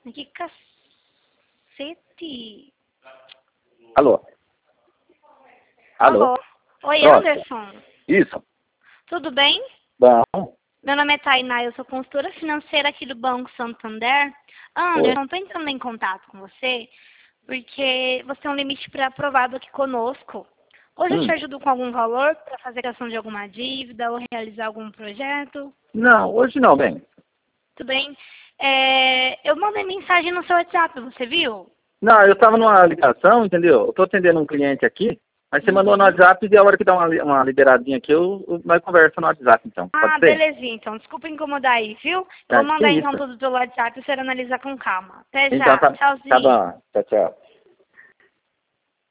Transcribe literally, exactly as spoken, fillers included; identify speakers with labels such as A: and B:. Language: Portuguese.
A: Que cacete.
B: Alô? Alô?
A: Alô? Oi,
B: Pronto.
A: Anderson.
B: Isso.
A: Tudo bem?
B: Bom.
A: Meu nome é Tainá, eu sou consultora financeira aqui do Banco Santander.
B: Oi.
A: Anderson, estou entrando em contato com você porque você tem um limite pré-aprovado aqui conosco. Hoje eu
B: Hum.
A: te ajudo com algum valor para fazer a questão de alguma dívida ou realizar algum projeto?
B: Não, hoje não, bem.
A: Tudo bem? É, eu mandei mensagem no seu WhatsApp, você viu?
B: Não, eu estava numa ligação, entendeu? Eu estou atendendo um cliente aqui, mas você mandou no
A: Uhum.
B: WhatsApp e a hora que dá uma, li- uma liberadinha aqui, eu, eu, nós conversamos no WhatsApp, então. Pode
A: Ah,
B: ser?
A: belezinha, então. Desculpa incomodar aí, viu? Eu vou
B: Ah, que
A: mandar então
B: isso?
A: tudo pelo WhatsApp e você analisa com calma. Até
B: Então
A: já.
B: tá, tá
A: Tchauzinho.
B: bom. Tchau, tchau.